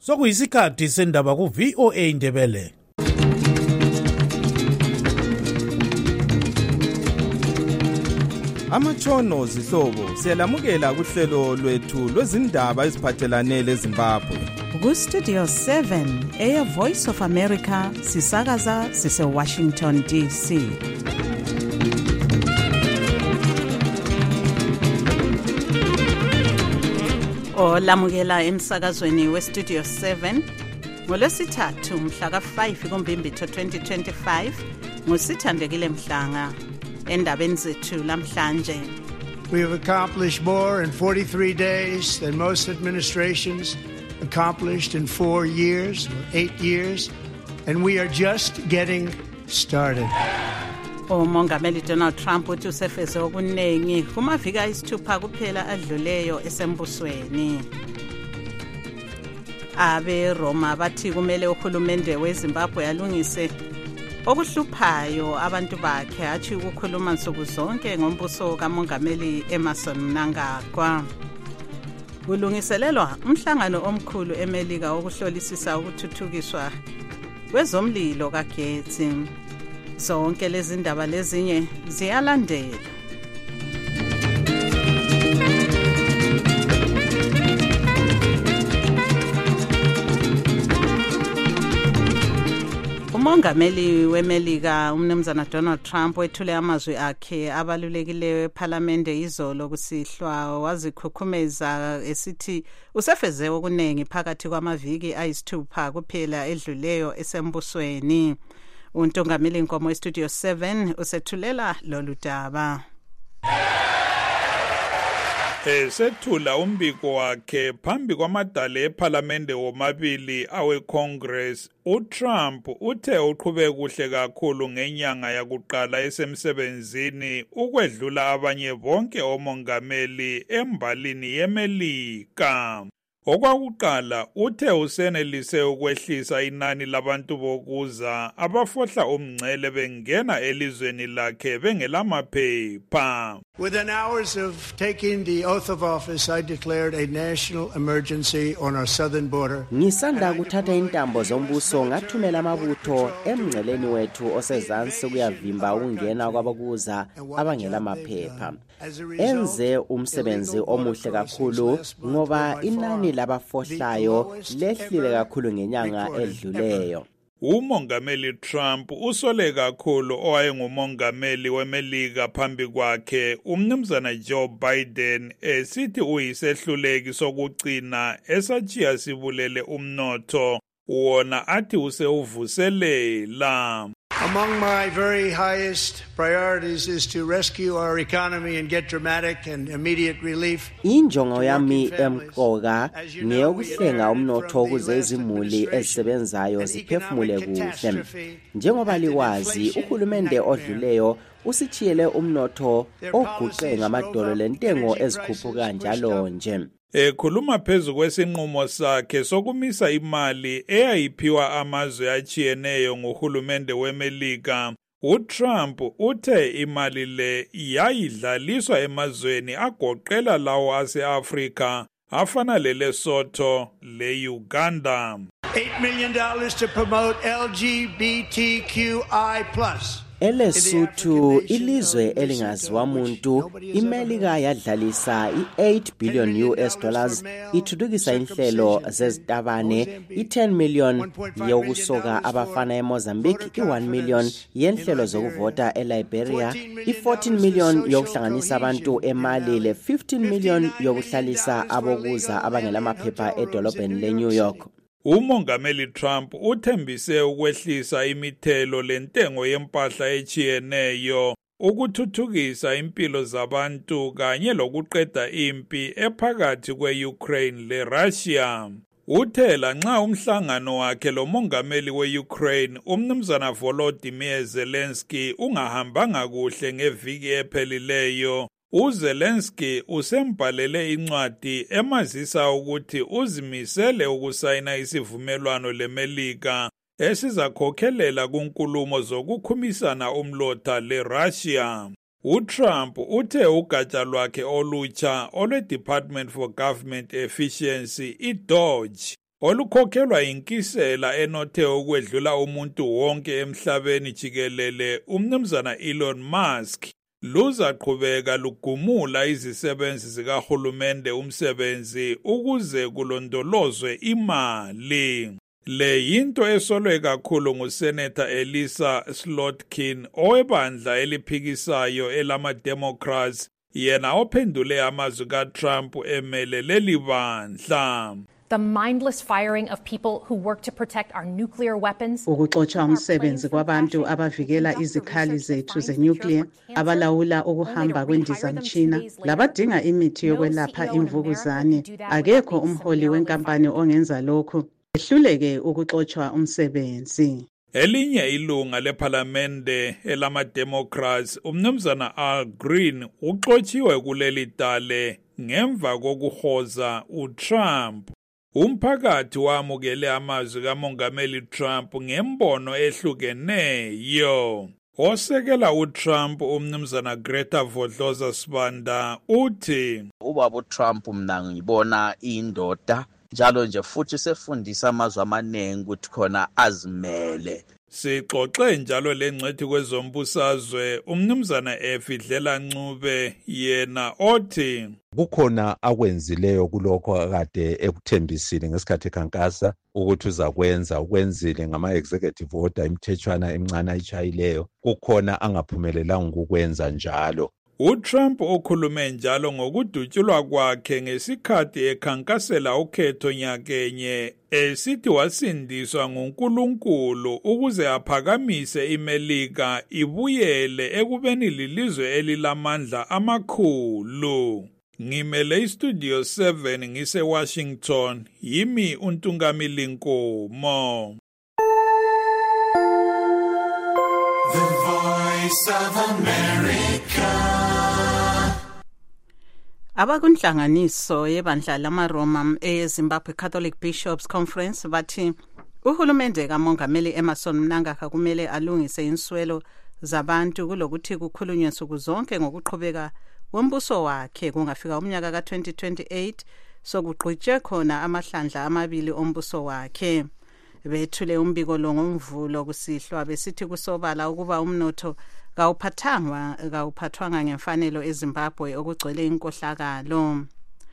Sokuyisikhathi sendaba ku VOA Ndebele. Amatshono zihlobo siyalamukela kuhlelo lwethu lwezindaba eziphathelane leZimbabwe. Ku Studio 7 Air Voice of America sisakaza sise Washington DC. Olamukela emsakazweni we Studio 7 ngolwesithathu mhla ka5 kuMbimbithi 2025 ngusithandekile Mhlanga. Endabeni zethu lamhlanje, we have accomplished more in 43 days than most administrations accomplished in 4 years or 8 years, and we are just getting started. uMongameli Donald Trump uthi usefeze okunengi kumaviki ayisithupha kuphela adluleyo esembusweni. Abe Roma bathi kumele uhulumende weZimbabwe alungise okuhluphayo abantu bakhe, athi ukukhuluma nsuku zonke ngombuso kaMongameli Emmerson Mnangagwa. Kulungiselelwa umhlangano omkhulu eMelika wokuhlolisisa ukuthuthukiswa kwezomlilo kagetsi. Zonke lezi ndaba lezinye ziyalandela. uMongameli weMelika uMnumzana Donald Trump wethule amazwi akhe abalulekileyo ePhalamende izolo kusihlwa, wazikhukhumeza esithi usefeze okunengi phakathi kwamaviki ayisithupha kuphela edluleyo esembusweni. uNtongameli Nkomo eStudio 7 usethulela lolu daba. Esethula umbiko wakhe phambi kwamadala ePhalamende womabili aweCongress, uTrump uthe uqhubeka kuhle kakhulu ngenyanga yakuqala esemsebenzini ukwedlula abanye bonke omongameli embalini yeMelika. Okwakuqala uthe usenelise ukwehlisa inani labantu bokuza abafohla umngcele bengena elizweni lakhe bengelamaphepha. Within hours of taking the oath of office, I declared a national emergency on our southern border. Ngisanda kuthatha intambo zombuso ngathumela amabutho emngceleni wethu osezansi kuyavimba ukungena kwabakuza abangelamaphepha. Enze umsebenzi omuhle kakhulu ngoba inani labafohlayo lehlile kakhulu ngenyanga edluleyo. uMongameli Trump usole kakhulu owayengumongameli weMelika phambi kwakhe uMnumzana Joe Biden esithi uyisehluleki sokugcina esachiya sibulele umnotho wona athi usewuvuselela. Among my very highest priorities is to rescue our economy and get dramatic and immediate relief. Injongo yami emqoka ngeyokuhlenga umnotho ukuze izimuli ezisebenzayo ziphefumule kuhle. Njengoba likwazi, uhulumende odluleyo usichiyele umnotho oguqe ngamadolo lentengo ezikhuphuka njalo nje. Ekhuluma phezu kwesinqumo sakhe sokumisa imali eyayiphiwa amazwe achiyeneyo nguhulumende weMelika, uTrump uthe imali le yayidlaliswa emazweni agoqela lawo ase-Afrika afana leLesotho le-Uganda. $8 million to promote LGBTQI+. eLesotho, ilizwe elingaziwa muntu, iMelika yadlalisa i8 billion US dollars ithuthukisa inhlelo zezitabane, i10 million yokusoka abafana eMozambique, i1 million yenhlelo zokuvota eLiberia, i14 million yokuhlanganisa abantu eMali, le15 million yokuhlalisa abokuza abangelamaphepha edolobheni leNew York. uMongameli Trump uthembise ukwehlisa imithelo lentengo yempahla echiyeneyo, ukuthuthukisa impilo zabantu kanye lokuqeda impi ephakathi kwe-Ukraine le-Russia. Uthe lanxa umhlangano wakhe lomongameli we-Ukraine uMnumzana Volodymyr Zelensky ungahambanga kuhle ngeviki ephelileyo, uZelensky usembhalele incwadi emazisa ukuthi uzimisele ukusayina isivumelwano leMelika esizakhokhelela kunkulumo zokukhumisana umlotha leRussia. uTrump uthe ugatsha lwakhe olutsha olwe-Department for Government Efficiency, iDOGE, olukhokhelwa inkisela enothe ukwedlula umuntu wonke emhlabeni jikelele umnumzana Elon Musk luzaqhubeka lugumula izisebenzi zikahulumende umsebenzi ukuze kulondolozwe imali. Le yinto esolwe kakhulu nguSenator Elissa Slotkin owebandla eliphikisayo elama-Democrats yena ophendule amazwi kaTrump emele leli bandla. The mindless firing of people who work to protect our nuclear weapons. Ukuxotsha umsebenzi kwabantu abavikela izikhali zethu zenuclear, abalawula ukuhamba kwendizamtshina, labadinga imithi yokwelapha imvukuzane. Akekho umholi wenkampani ongenza lokhu. Ehluleke ukuxotshwa umsebenzi. Elinye ilunga lephalamende elama-Democrats, umnumzana Al Green, uxotshiwe kuleli dale ngemva kokuhoza uTrump. Umphakathi wamukele amazwi kaMongameli Trump ngembono ehlukeneyo. Osekela uTrump umnumzana Greta Vodloza Sibanda uthi ubaba uTrump mina ngibona indoda njalo nje futhi sefundisa amazwi amaningi ukuthi khona azimele. Sixoxe njalo lengcethi kwezombusazwe umnumzana Efidlela Ncube yena othi kukhona akwenzileyo kulokho akade ekuthembisile ngesikhathi ekhankasa ukuthi uzakwenza ukwenzile ngama-executive order imithethwana emncane ayichayileyo kukhona angaphumelelanga ukukwenza njalo. uTrump okhulume njalo ngokudutshulwa kwakhe ngesikhathi ekhankasela ukhetho nyakenye esithi wasindiswa nguNkulunkulu ukuze aphakamise iMelika ibuyele ekubeni lilizwe elilamandla amakhulu. Ngimele iStudio 7 ngise Washington, yimi uNtungamili Nkomo. The Voice of America. Abakunhlanganiso yebandla lamaRoma eZimbabwe Catholic Bishops Conference bathi uhulumende kaMongameli Emmerson Mnangagwa kumele alungise inswelo zabantu kulokuthi kukhulunywe nsuku zonke ngokuqhubeka wombuso wakhe kungafika umnyaka ka-2028 sokugqitshwe khona amahlandla amabili ombuso wakhe. Bethule umbiko lo ngoMvulo kusihlwa besithi kusobala ukuba umnotho kawuphathwanga ngemfanelo eZimbabwe okugcwele inkohlakalo.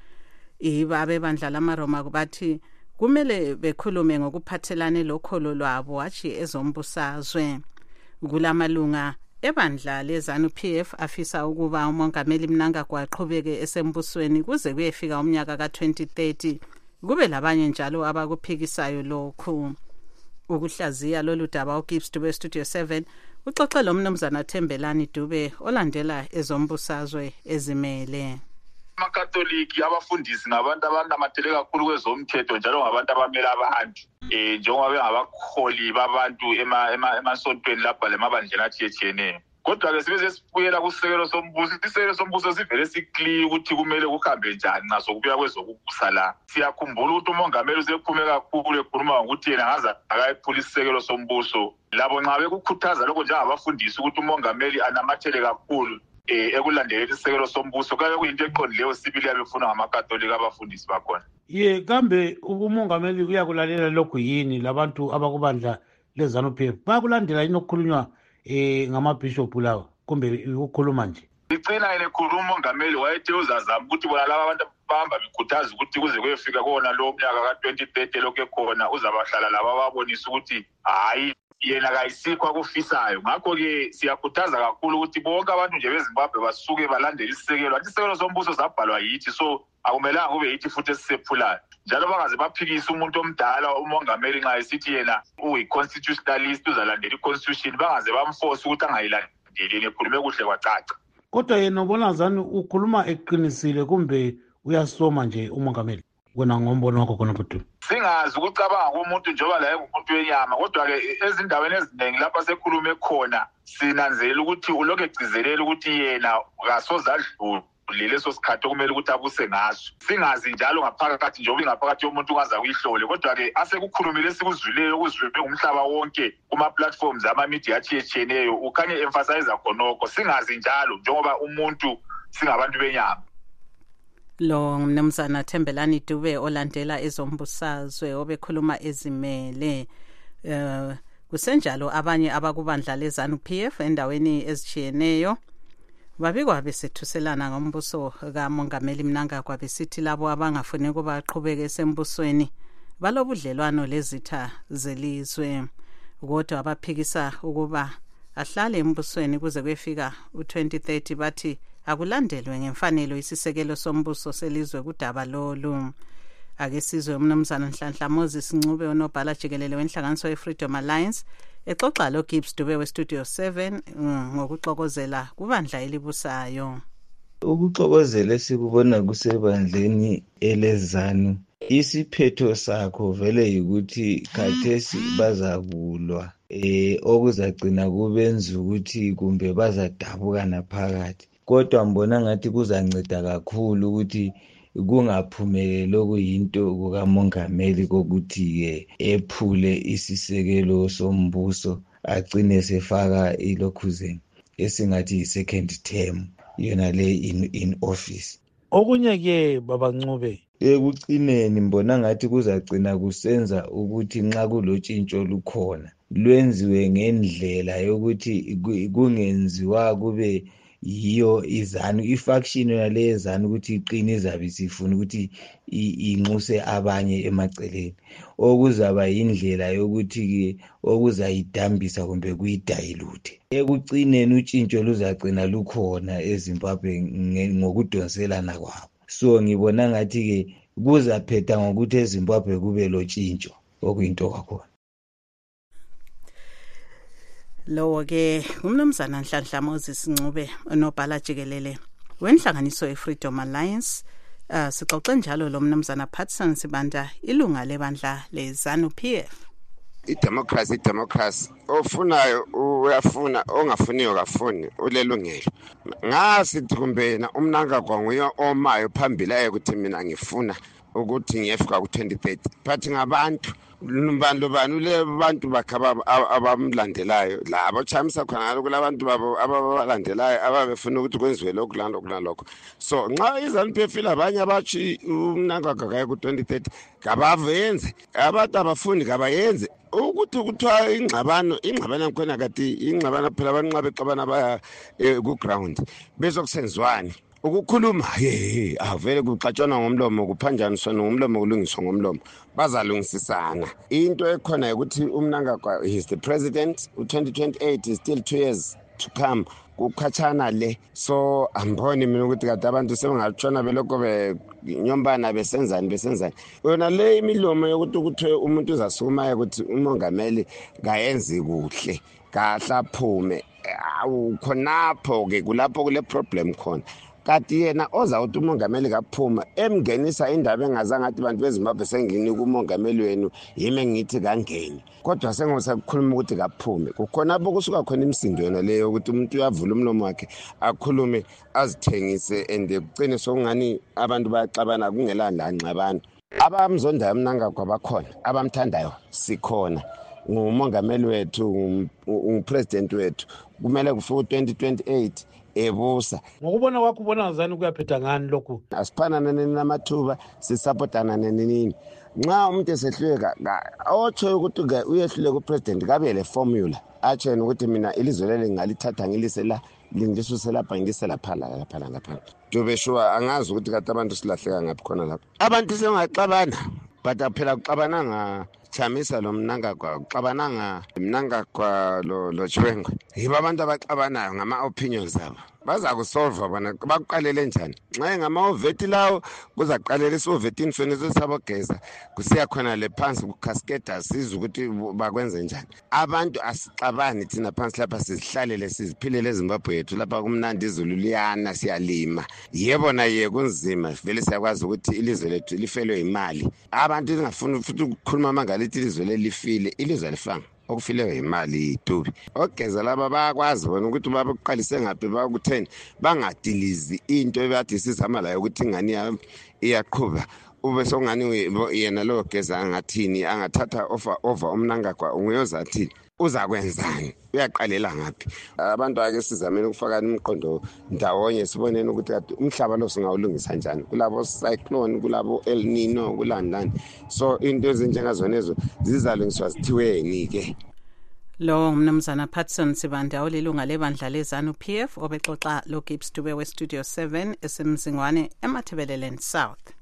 Ibabe bandla lamaRoma bathi kumele bekhulume ngokuphathelane lokholo lwabo wathi ezombusazwe. Kulamalunga ebandla leZANU-PF afisa ukuba uMongameli Mnangagwa aqhubeke esembusweni kuze kuyefika umnyaka ka-2030. Kube labanye njalo abakuphikisayo lokhu. Ukuhlaziya lolu daba uGibbs Dube Studio 7 uxoxe lo mnumzana Thembelani Dube olandela ezombusazwe ezimele. AmaKatoliki abafundisi ngabantu abanamathele kakhulu kwezomthetho njalo ngabantu abamela abantu njengoba bengabakholi babantu emasontweni lapha lemabandleni atshiyeneyo. Kodwa-ke sibe sesibuyela kusekelo sombuso. Isekelo sombuso sivele sikliye ukuthi kumele kuhambe njani ngaso kubuya kwezokubusa la. Siyakhumbula ukuthi umongameli usephume kakhulu ekhuluma ngokuthi yena ngaze akayephula isekelo sombuso. Labo nxa bekukhuthaza lokho njengabafundisi ukuthi umongameli anamathele kakhulu ekulandeleni isekelo sombuso kanye kuyinto eqondileyo sibili yabefuna ngamaKatolika abafundisi bakhona. Kambe umongameli uyakulalela lokhu yini labantu abakubandla leZANU-PF bayakulandela yini okukhulunywa ngamabhishophu lawa kumbe ukukhuluma nje? Icina yena ekhuluma umongameli wayethe uzazama ukuthi bona laba abantu bahamba bekhuthaza ukuthi kuze kuyefika kona lo mnyaka ka-2030 lokho ekhona uzabahlala laba babonisa ukuthi hayi yena kayisikho akufisayo. Ngakho-ke siyakhuthaza kakhulu ukuthi bonke abantu nje beZimbabwe basuke balandele isisekelo. Isekelo sombuso zabhalwa yithi, so akumelanga kube yithi futhi esisephulayo. Njalo bangaze baphikise umuntu omdala umongameli nxa esithi yena uyi-constitutionalist uzalandela i-constitution, bangaze bamforce ukuthi angayilandeli yena ekhulume kuhle kwacaca. Kodwa yena ubona zani ukhuluma eqinisile kumbe uyasoma nje umongameli? Wena ngombono wakho khona futhi. Singazi ukucabanga komuntu njengoba la engumuntu wenyama, kodwa-ke ezindaweni eziningi lapha sekhulume khona sinanzelela ukuthi ulokhu egcizelela ukuthi yena kasoze adlule leso sikhathi okumele ukuthi abuse ngaso. Singazi njalo ngaphakathi njengoba ingaphakathi yomuntu ungaza kuyihlole, kodwa-ke asekukhulumile esikuzwileyo okuzwiwe umhlaba wonke kuma-platforms ama-media atshiyeneyo ukhanye emphasize khonokho. Singazi njalo njengoba umuntu singabantu benyama. lo mnumzana Thembelani Dube olandela ezombusazwe obekhuluma ezimele kusenjalo abanye abakubandla leZANU-PF endaweni ezitshiyeneyo babikwa besethuselana ngombuso kaMongameli Mnangagwa besithi labo abangafuni ukuba aqhubeke esembusweni balobudlelwano lezitha zelizwe kodwa abaphikisa ukuba ahlale embusweni kuze kuyefika u2030 bathi akulandelwe ngemfanelo isisekelo sombuso selizwe kudaba lolu. Ake sizwe umnumzana Nhlanhla Moses Ncube onobhala jikelele wenhlanganiso yeFreedom Alliance exoxa lo Gibbs Dube weStudio 7 ngokuxokozela kubandla elibusayo. Ukuxokozela sikubona kusebandleni eleZANU isiphetho sakho vele ukuthi khathesi bazakulwa okuzagcina kubenza ukuthi kumbe bazadabukana phakathi kodwa mbona ngathi kuzanceda kakhulu ukuthi kungaphumeleli okuyinto kukaMongameli kokuthi ephule isisekelo sombuso agcine sefaka ilokhuzeni esingathi yi-second term yona le in office. Okunye ke baba Ncube ekucineni mbona ngathi kuzagcina kusenza ukuthi nxa kulotshintsho lukhona lwenziwe ngendlela yokuthi kungenziwa kube yiyo iZANU ifaction yale yeZANU ukuthi iqine izabe sifuna ukuthi inxuse abanye emaceleni okuzaba indlela yokuthi ke okuzayidambisa kumbe kuyidilute. Ekucineni utshintsho luzagcina lukhona eZimbabwe ngokudonselana kwabo. So ngibona ngathi ke kuzaphetha ngokuthi eZimbabwe kube lotshintsho okuyinto kakhona. Lowo ke umnumzana Nhlanhla Moses Ncube onobhala jikelele wenhlanganiso yeFreedom Alliance. Sixoxe njalo lo mnumzana Patson Sibanda ilunga lebandla leZANU-PF. Democracy ofunayo uyafuna ongafuniyo kafuni ulelungelo. Ngasithi kumbena uMnangagwa nguye omayo phambili ukuthi mina ngifuna ukuthi ngiyefika ku2030 but ngabantu bani le bantu bakhaba abamlandelayo labo chamisa khona kulabantu babo ababalandelayo ababefuna ukuthi kwenziwe lokho kulando so nxa iZANU-PF labanye abathi uMnangagwa kaya ku2030 kabavenze abantu abafuni kabayenze ukuthi kuthiwa ingxabano khona kati ingxabano phela abanqabe xabana baya ku ground bezokusenzwani ukukhuluma avele kuxatshana ngomlomo kuphanjaniswa ngomlomo kulungiswa ngomlomo bazalungisisana. Into ekhona ukuthi uMnangagwa is the president u2028 is still 2 years to come kukhatshana le so amboni mina ukuthi kade abantu sebengatshona belokho benyombana besenzani yona le imilomo yokuthi umuntu uzasukuma ukuthi uMongameli kayenzi kuhle kahla phume khonapho ke kulapho kule problem khona kati yena ozawuthi uMongameli kaphuma emngenisa indaba engazange athi bantu beZimbabwe sengini kuMongameli wenu yime ngithi kangeni kodwa sengosakhuluma ukuthi kaphume kukhona bokusuka khona imisindo yona leyo ukuthi umuntu uyavula umlomo wakhe akhulume azithengise ende kucine sokungani abantu bayaxabana kungelanda ngxabano. Abamzondayo uMnangagwa bakhona abamthandayo sikhona nguMongameli wethu upresident wethu kumele kufike 2028 ebusa. Ngokubona kwakho ubona ngazani kuyaphetha ngani lokho? Asiphanana namathuba sisupportana nenini. Nxa umuntu esehluleka otsho ukuthi uyehluleka upresident kabe le formula atshena ukuthi mina ilizwe leli ngalithatha ngilise la lingisuse lapha ngilise lapha. Jobe sure angazi ukuthi kade abantu silahleka ngaphi khona lapha. Abantu sengaxabana but phela kuxabana chamisa lo Mnangagwa uxabananga Mnangagwa lo Chwengo yiba abantu abaxabanayo ngama opinions zabo baza kusolve bona baqalele njani nxa ngama oveti lawo kuzaqalela isovetini fenise sabogeza kusiya khona le phansi ku cascade sizwe ukuthi bakwenze njani. Abantu asixabani thina phansi lapha sizihlalele siziphilele eZimbabwe yethu lapha kumnandi izulu liyana siyalima yebo na kunzima vele siyakwazi ukuthi ilizwe lethu lifelwe imali. Abantu lingafuni futhi ukukhuluma mangalithi ilizwe lelifile ilizwe lifanga okufileyo imali itubi ogeza laba bayakwazi bona ukuthi babeqalise ngaphi bakutheni bangadilizi into ebathi sizama la ukuthi ingani iyaqhuba ube songani yena lo geza angathini angathatha over umnangagwa unguyozathini uzakwenzani uyaqalela ngaphi abantu ake sizamele ukufaka imiqondo ndawonye sibonene ukuthi kade umhlaba lo singawulungisa njani kulabo cyclone kulabo El Nino kulandani so into ezinjengazonezo zizalungiswa zithiweni ke lo mnumzana Patson Sibanda olilunga lebandla lezanu PF obexoxa lo Gibbs Dube we Studio 7 esemzingwane eMathebeleland South.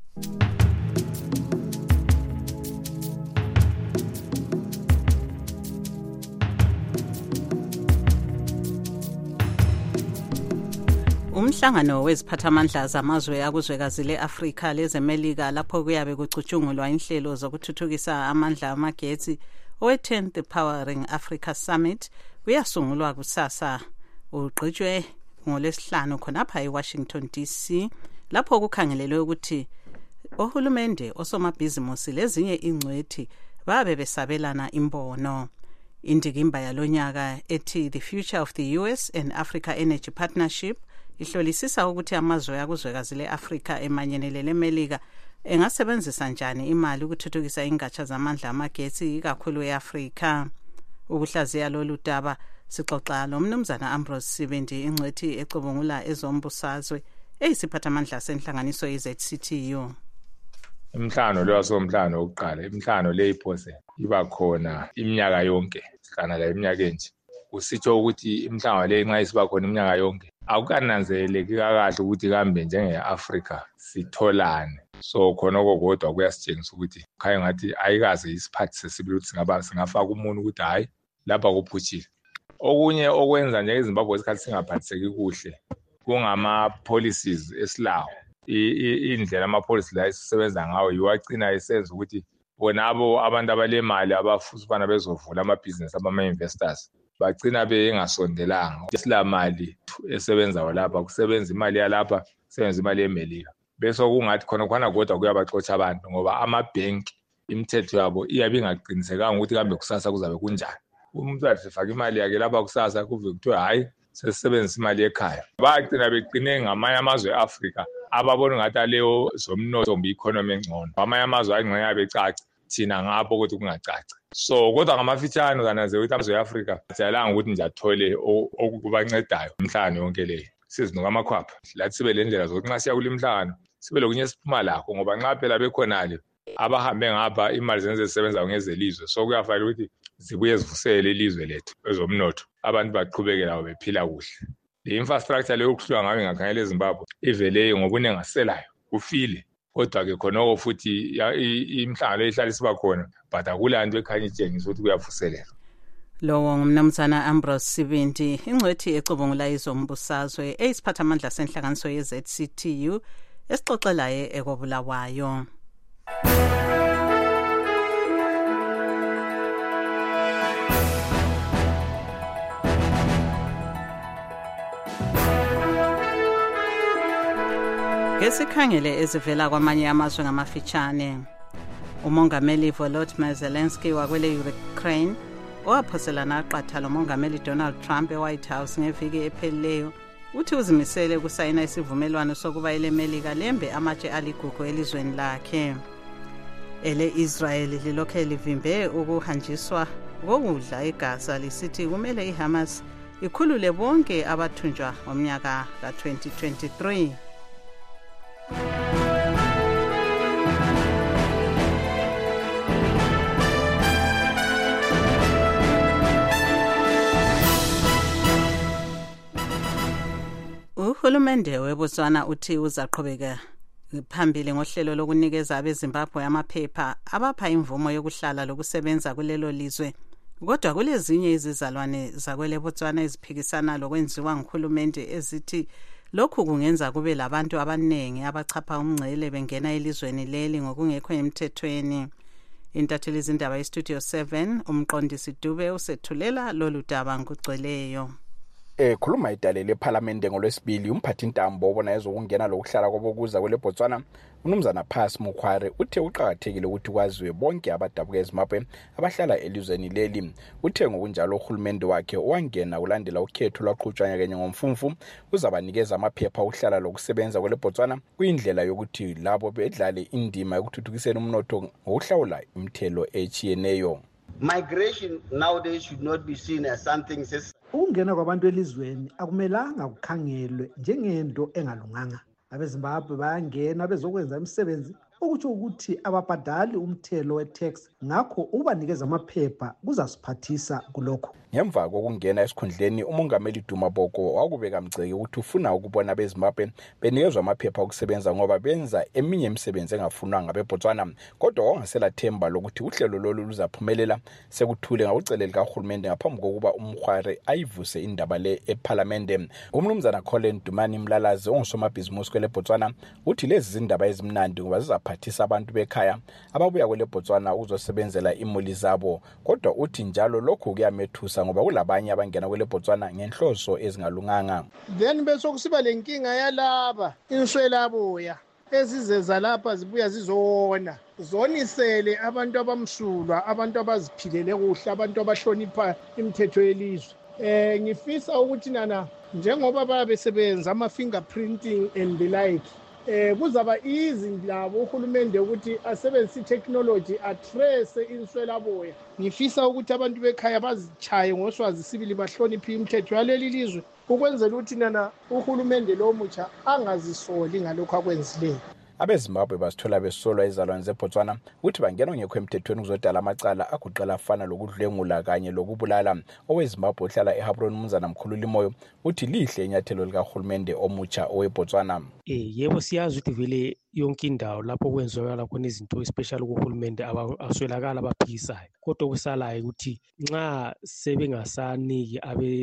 Umhlangano weziphathamandla zamazwe akuzwekazi leAfrika lezemelika lapho kuyabe kucutshungulwa inhlelo zokuthuthukisa amandla amagetsi owe-10th Powering Africa Summit uyasungulwa kusasa ugqitshwe ngolesihlanu khonapha eWashington DC lapho kukhangelelwe ukuthi ohulumende osomabhizimusi lezinye ingcwethi babe besabelana imbono. Indikimba yalonyaka ethi The Future of the US and Africa Energy Partnership ihlolisisa ukuthi amazwe akuzwekazi leAfrika emanyenelele eMelika engasebenzisa njani imali ukuthuthukisa ingatsha zamandla amagetsi ikakhulu eAfrika. Ukuhlaziya lolu daba sixoxa nomnumzana Ambrose Sibindi ingcwethi ecubungula ezombusazwe eyisiphathamandla senhlanganiso yeZCTU. Imhlangano lo wasomhlangano wokuqala imhlangano le iphose iba khona iminyaka yonke sihlana la iminyaka enje kusitsho ukuthi imhlangano le nxa isiba khona iminyaka yonke akukananzeleki kahle ukuthi kambe njenge-Afrika sitholane so khona kokodwa kuyasitshengisa ukuthi khaya ngathi ayikaze isiphathi sesibili ukuthi singafaka umuntu ukuthi hayi lapha kuphutshile. Okunye okwenza nje iZimbabwe isikhathi singaphathiseki kuhle kungama-policies esilawo indlela ama-policy la esisebenza ngawo yiwagcina esenza ukuthi bonabo abantu abalemali abafuna bezovula amabhizinisi abama-investors bagcina bengasondelanga isilamali esebenzayo lapha kusebenza imali yalapha kusebenza imali yeMelika bese kungathi khona kodwa kuyabaxotsha abantu ngoba amabhenki imithetho yabo iyabe ingaqinisekanga ukuthi kambe kusasa kuzabe kunjani. Umuntu athi sifaka imali yakhe lapha kusasa kuve kuthiwa hayi sesebenzisa imali ekhaya bagcina beqine ngamanye amazwe eAfrika ababona ngathi aleyo zomnotho economy engcono amanye amazwe ayingxenye yabecaca thina ngapho ukuthi kungacaci so kodwa ngamafitshane kananzela ukuthi amazwe eAfrika ajayelanga ukuthi nje athole okubancedayo imhlangano yonke le sizinuka amakhwapha lathi sibe le ndlela zokuthi nxa siya kule imhlangano sibe lokunye siphuma lakho ngoba nxa phela bekhonale abahambe ngapha imali zenze zisebenza ngezelizwe so kuyafanele ukuthi zibuye zivusele ilizwe lethu ezomnotho abantu baqhubekela labo bephila kuhle. Le infrastructure leyo kuhlwa ngayo ngakhangela eZimbabwe ivele ngobunengaselayo kufile kodwa ke khonoko futhi imhlangano ehlala siba khona but akulanto ekhanya itshengisa ukuthi kuyavuselela. Lowo ngumnumzana Ambrose Sibindi ingcwethi ecubungula izombusazwe eyisiphathamandla senhlanganiso yeZCTU esixoxelaye ekobulawayo. Ngesikhangele ezivela kwamanye amazwe ngamafitshane umongameli Volodymyr Zelensky wakwele Ukraine owaphoselana aqatha lomongameli Donald Trump eWhite House ngeviki ephelileyo uthi uzimisele kusayina isivumelwano sokuba ileMelika lembe amatshe aligugu elizweni lakhe. Israel lilokhe livimbe ukuhanjiswa kokudla eGaza lisithi kumele iHamas ikhulule bonke abathunjwa ngomnyaka ka-2023. Uhulumende weBotswana uthi uzaqhubeka phambili ngohlelo lokunikeza abeZimbabwe amaphepha abapha imvumo yokuhlala lokusebenza kulelo lizwe. Kodwa kulezinye izizalwane zakwele Botswana eziphikisana lokwenziwa nguhulumende ezithi lokhu kungenza kube labantu abanengi abachapha umngcele bengena elizweni leli ngokungekho emthethweni. Intatheli izindaba yeStudio 7 umqondisi Dube usethulela lolu daba ngugcweleyo. Khuluma idalele eParliament ngolwesibili umphathintambo obona ezokungena lokuhlala kwabokuza kwele Botswana uMnumzana Phasi Mukhware uthe uqhakathekile ukuthi kwaziwe bonke abadabuka eZimbabwe abahlala elizweni leli. Uthe ngokunjalo uhulumende wakhe owangena kulandela ukhetho lwaqhutshwa kenye ngomfumfu uzabanikeza amaphepha okuhlala lokusebenza kwele Botswana kuyindlela yokuthi labo bedlale indima yokuthuthukisela umnotho ngokuhlawula imithelo echiyeneyo. Migration nowadays should not be seen as something. Ukungena kwabantu elizweni akumelanga kukhangelwe njengento engalunganga. AbeZimbabwe bayangena bezokwenza imisebenzi okutsho ukuthi ababhadali umthelo wetax ngakho ubanikeza amaphepha kuzasiphathisa kulokho. Ngemva kokungena esikhundleni umongameli Duma Boko wakubeka mgceke ukuthi ufuna ukubona abeZimbabwe benikezwa amaphepha okusebenza ngoba benza eminye imisebenzi engafunwa ngabeBotswana kodwa wangasela themba lokuthi uhlelo lolu luzaphumelela sekuthule ngawuceleli kahulumende ngaphambi kokuba uMkhware ayivuse indaba le eParliament. UMnumzana Colin Dumani Mlalazi ongusomabhizinisi kwele Botswana uthi lezi zindaba ezimnandi ngoba zizaphathisa abantu bekhaya ababuya kwele Botswana ukuzosebenzela imuli zabo kodwa uthi njalo lokho kuyamethusa ngoba kulabanye abangena kwele Botswana ngenhloso ezingalunganga. Then bese kusiba lenkinga yalaba inswelaboya ezizeza lapha zibuya zizona zonisele abantu abamsulwa, abantu abaziphilele kuhle, abantu abahlonipha imithetho yelizwe. Ngifisa ukuthi nana njengoba babesebenza ama fingerprinting and the like kuzaba easy labo uhulumende ukuthi asebenzise technology atrace inswelaboya. Ngifisa ukuthi abantu bekhaya bazichaye ngoswazi sibili bahloniphe imithetho yaleli lizwe ukwenzela ukuthi nana uhulumende lo mutsha angazisoli ngalokho akwenzileyo. AbeZimbabwe basithola besolwa izalwane zeBotswana ukuthi bangena ngekho emthethweni kuzodala amacala aguqela afana lokudlwengula kanye lokubulala. OweZimbabwe ohlala eHabron uMnumzana Mkhululi Moyo uthi lihle inyathelo likahulumende omutsha oweBotswana. Yebo siyazi ukuthi vele yonke indawo lapho kwenzakala khona izinto especially kuhulumende aswelakala abaphikisayo kodwa kusalayo ukuthi nxa sebengasaniki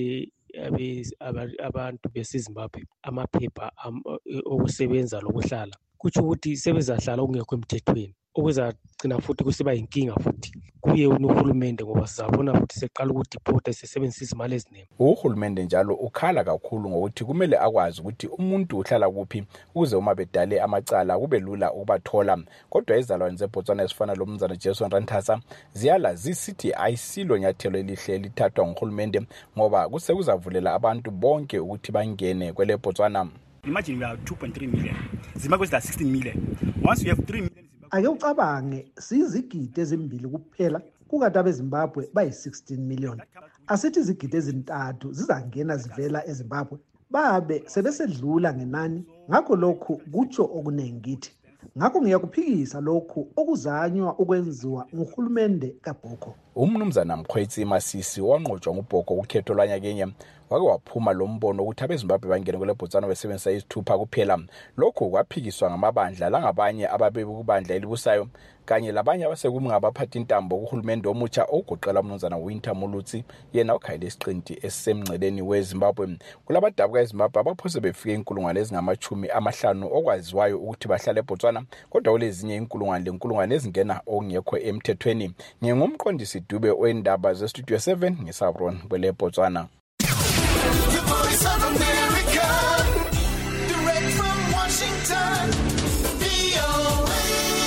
abantu beseZimbabwe amaphepha okusebenza lokuhlala kutsho ukuthi sebezahlala okungekho emthethweni okuzagcina futhi kusiba inkinga futhi kuye uhulumende ngoba sizabona futhi seqala ukudeport sesebenzisa izimali eziningi. Uhulumende njalo ukhala kakhulu ngokuthi kumele akwazi ukuthi umuntu uhlala kuphi ukuze uma bedale amacala kube lula ukubathola kodwa izalwane zeBotswana ezifana loMnumzana Jason Ranthasa ziyala zisithi ayisilo nyathelo elihle lithathwa nguhulumende ngoba kusekuzavulela abantu bonke ukuthi bangene kwele Botswana. Imagine we are 2.3 million. Zimbabwe is 16 million. Once you have 3 million ake ucabange sizigidi ezimbili kuphela kukanti abeZimbabwe bayi16 million. Asithi izigidi ezintathu zizangena zivela eZimbabwe babe sebesedlula ngenani ngakho lokhu kutsho okuningithi. Ngakho ngiyakuphikisa lokhu okuzanywa ukwenziwa nguhulumende kaBhoko. UMnumzana Mkhwetsi Masisi wanqotshwa nguBhoko ukhetho lwanyakenye wake waphuma lo mbono ukuthi abeZimbabwe bangene kwele Botswana besebenzisa izithupha kuphela. Lokho kwaphikiswa ngamabandla langabanye ababekubandla elibusayo kanye labanye abasekumngabaphathi intambo kuhulumende omutsha ogoqela uMnumzana Winter Mulutsi yena okhayile isiqinti esisemngceleni weZimbabwe. Kulabadabuka eZimbabwe abaphose befike inkulungwane ezingama50 okwaziwayo ukuthi bahlala eBotswana kodwa kulezinye inkulungwane ezingena okungekho emthethweni. Ngingumqondisi Dube oendaba zeStudio 7 ngeSabron kwele Botswana. The Voice of America, direct from Washington, VOA.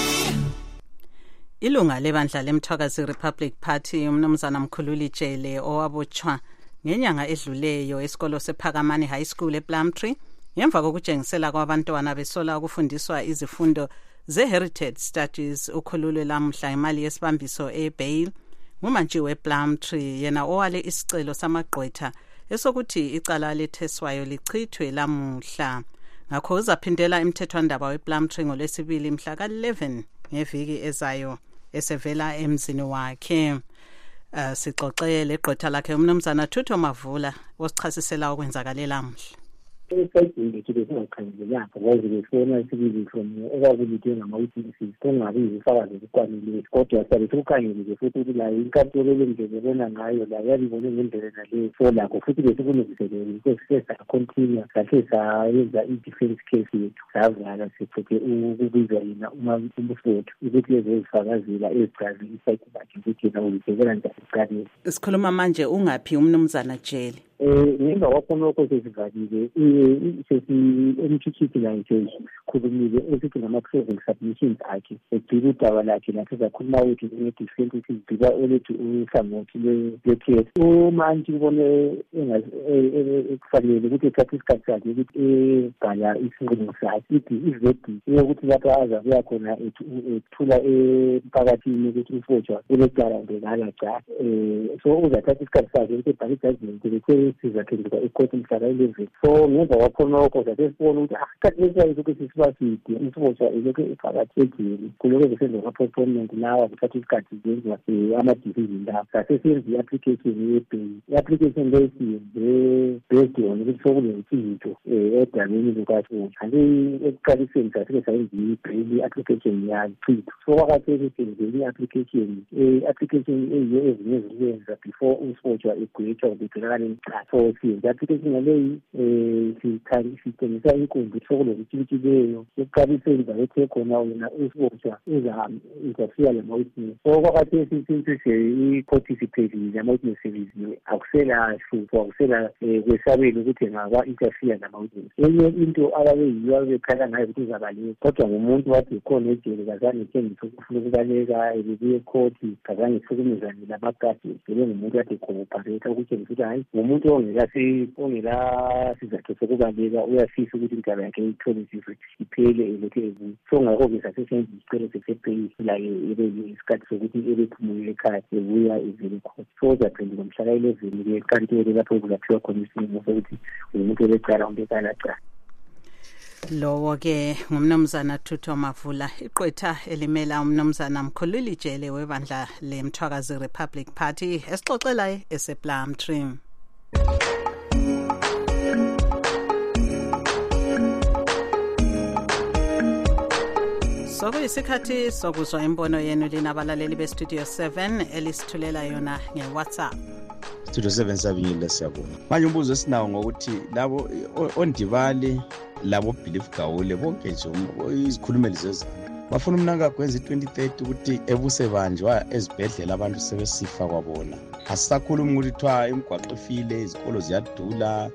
Ilunga lebandla leMthwakazi Republic Party uMnumzana Mkhululi Jele owabotshwa ngenyanga edluleyo esikolo sePhakamani High School ePlumtree ngemva kokujengisela kwabantwana besola ukufundiswa izifundo ze-Heritage Studies ukhululwe lamhla imali yesibambiso eBail ngumantshi wePlumtree yena owale isicelo samagqwetha esokuthi icala letheswayo lichithwe lamuhla. Ngakho uzaphindela emthethwandaba wePlumtree ngolwesibili mhla ka-11 ngeviki ezayo esevela emzini wakhe. Sixoxele igqwetha lakhe uMnumzana Thutho Mavula osichasisela okwenzakalela mhla. Esayidinge kube singakhangelelanga ngoba befona sibili from okwakulithe ngama-witnesses kungabi izifakazi ezikwaneleyo kodwa sabe sikukhangelile futhi ukuthi la inkantolo lendlela ebona ngayo la yalibone ngendlela naleyo so lakho futhi besikuneziselele sesacontinue sahle sayenza i-defense case yethu savala siphethe ukubiza yena umfowethu ukuthi lezo zifakazela ezichaze isayiti lakhe ukuthi yena uzibhekela njani ekuqaleni. Sikhuluma manje ungaphi uMnumzana Jele? ngemva kwakhonokho sesivalile emthuthisi layo sesikhulumile esithi ngama-closing submissions akhe egcila udaba lakhe lakhe zakhuluma ukuthi ne-defense ukuthi zigcila elethu uhlangothi lwe-PS. Manje ubone kufanele ukuthi ethathe isikhathi sakhe ukuthi ebhala isinqumo sakhe ithi ivedi yokuthi lapha aza kuya khona ethula emphakathini ukuthi uFotshwa ulecala ngekala cha. So uzathatha isikhathi sakhe ukuthi ebhale ijudgment bese sizaphenduka ecourt mhla ka-11. So ngemva kwakhonokho sathe sibona ukuthi isikhathi lesiyayo ukuthi sisibaside uFotshwa elokhu ephakathi ejele kulokho kusenziwa ama-postponement lawa kuthatha isikhathi zenziwa ama-decision lawo. Sathe senza i-application ye-bail. I-application leyo siyenze based on ukuthi sokunezinto edabeni lukaFotshwa. Kanti ekuqaliseni sathi-ke sayenza i-bail i-application yachithwa. So kwakhathesi senzele i-application eyiyo ezinye eziyenza before uFotshwa egwetshwa ubetholakala emcala. So siyenza i-application yaleyi sitshengisa inkundla sokulokutshintshileyo ekuqaliseni zakethe khona wena uFotshwa izafika lama-witness. So kwakhathesi since i-court isiphelile ama-witness seviziwe akusela hlupho akusela kwesabela ukuthi ngaba-interfere nama-witness. Enye into ababeyiyo ababekhala ngayo ukuthi izabaleka kodwa ngumuntu wathi ikhona ejele kazange etshengise ukufuna ukubaleka ebebuye ekhoti kazange ehlukumezane labagadi ebe ngumuntu kade ecooperator ukutshengisa ukuthi hayi ngumuntu ongela sizathu sokubaleka uyafisa ukuthi indaba yakhe ithole iphele elokhu ebuye. So ngakho-ke sasesenza isicelo sesepeyisilaye ebe isikhathi sokuthi ebephumule ekhaya ebuya evele ekhoti. So uzaphenduka mhla ka-11 enkantolo lapho kuzaphiwa khona isinqumo sokuthi umuntu elecala umbekala cala. Lowo-ke ngumnumzana Thutho Mavula, iqwetha elimela umnumzana Mkhululi Jele webandla leMthwakazi Republic Party esixoxela esePlumtree. Sokuyisikhathi sokuzwa imbono yenu linabalaleli beStudio 7 elisithulela yona ngeWhatsApp. Studio 7 sabiyile siyabonga. Manje umbuzo esinawo ngokuthi labo ondivali labo Belief Gawule bonke nje izikhulumeli zezana bafuna umnanga kwenza i-2030 ukuthi ebusebanjwa ezibhedlela abantu sebesifa kwabona. Asisakhuluma ukuthi kuthiwa imigwaqo ifile, izikolo ziyadula,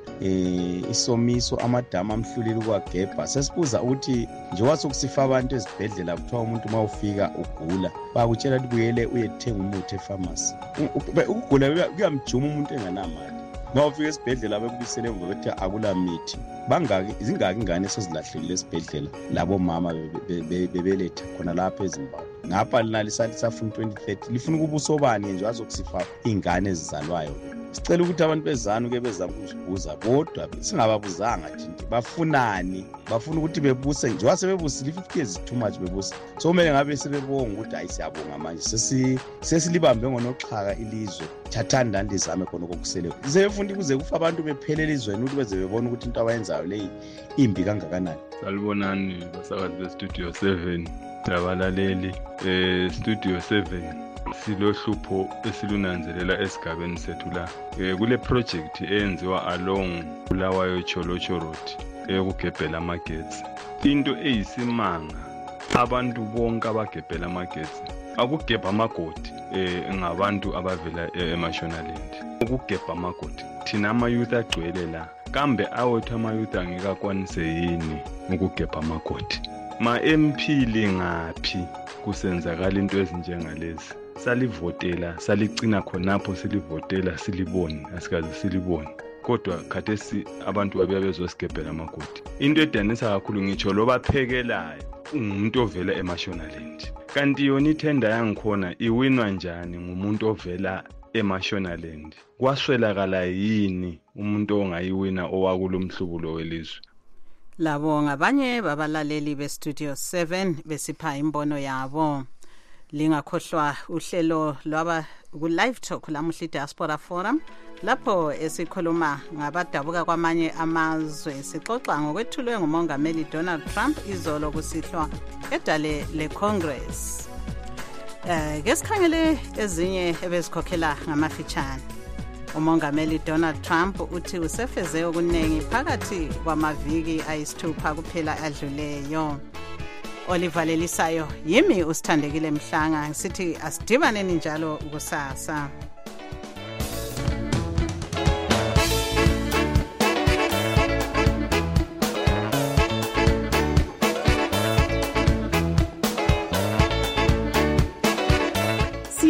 isomiso, amadama amhlulile ukwagebha. Sesibuza ukuthi njengoba sokusifa abantu ezibhedlela kuthiwa umuntu uma ufika ugula bakutshela ukuthi buyele uyethenga umuthi efamasi. Ukugula kuyamjuma umuntu enganamali. Uma ufika esibhedlela bekubisele ukuthi akula mithi. Zingaki ingane esezilahlekile esibhedlela labo mama bebeletha khona lapha eZimbabwe. Ngapha lina lisafuna 2030 lifuna ukubusobani nje azokusifa ingane ezizalwayo. Sicela ukuthi abantu bezana ke bezama ukuzibuza bodwa singababuzanga nje bafunani, bafuna ukuthi bebuse nje wasebebusile 50 years too much bebuse. So kumele ngabe sebebonga ukuthi ayisiyabonga manje sesilibambe ngonoxhaka ilizwe thathanda ndizame khona kokusele. Sefunda kuze kufa abantu bephelele izweni ukuthi beze bebona ukuthi into abayenzayo leyi imbi kangakanani. Salibonani basakazi beStudio 7 abalaleli Studio 7 silohlupho esilunanzelela esigabeni sethu la kule project eyenziwa along Bulawayo Cholocho Road ukugebhela amagetsi. Into eyisimanga abantu bonke abagebhela amagetsi akugebha amagodi ngabantu abavela eMashonaland. Ukugebha amagodi thina ama-youth agcwele la kambe awethu ama-youth angekakwanise yini ukugebha amagodi. Ma-MP lingaphi kusenzakala into ezinjengalezi? Salivotela saligcina khonapho silivotela silibone asikaze silibone kodwa khathesi abantu babuya bezosigebhela amagodi. Into edanisa kakhulu ngitsho lo baphekelayo umuntu ovela eMashonaland kanti yona ithenda yangikhona iwinwa njani ngumuntu ovela eMashonaland. Kwaswelakala yini umuntu ongayiwina owakulo mhlubulo welizwe? Labo ngabanye babalaleli beStudio 7 besipha imbono yabo. Lingakhohlwa uhlelo lwaba ku-live talk lamuhla iDiaspora Forum lapho esikhuluma ngabadabuka kwamanye amazwe. Sixoxa ngokwethulwe ngumongameli Donald Trump izolo kusihlwa edale leCongress. Ngesikhangele ezinye ebezikhokhela ngamafitshane. Umongameli Donald Trump uthi usefeze okuningi phakathi kwamaviki ayisithupha kuphela adluleyo. Olivalelisayo yimi usithandekile Mhlanga sithi asidibaneni njalo kusasa.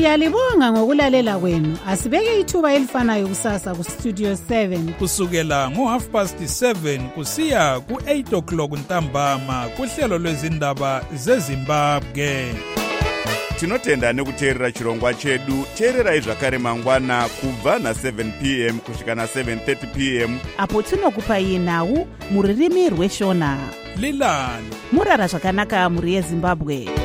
Siyalibonga ngokulalela kwenu. Asibeke ithuba elifanayo kusasa ku Studio 7 kusukela ngo7:30 kusiya ku8 o'clock ntambama kuhlelo lwezindaba zeZimbabwe. Tinotenda nekuteerera chirongwa chedu. Teererai zvakare mangwana kubva na7 p.m. kusvika na7:30 p.m. apo tinokupai nhau muririmi rweshona. Lilani murara zvakanaka muri yeZimbabwe.